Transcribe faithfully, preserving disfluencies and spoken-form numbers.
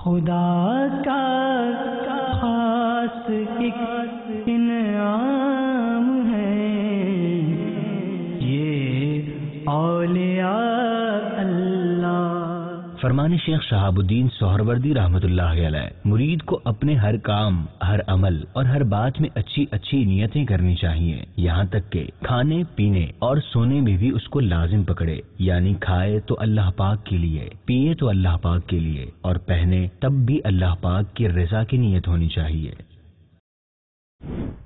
खुदा का खास एक इनाम है ये औलिया अल्लाह। फरमाने शेख शहाबुद्दीन सोहरवर्दी रहमतुल्लाह अलैह, मुरीद को अपने हर काम, हर अमल और हर बात में अच्छी अच्छी नियतें करनी चाहिए, यहाँ तक के खाने पीने और सोने में भी उसको लाजिम पकड़े। यानी खाए तो अल्लाह पाक के लिए, पिए तो अल्लाह पाक के लिए और पहने तब भी अल्लाह पाक की रजा की नियत होनी चाहिए।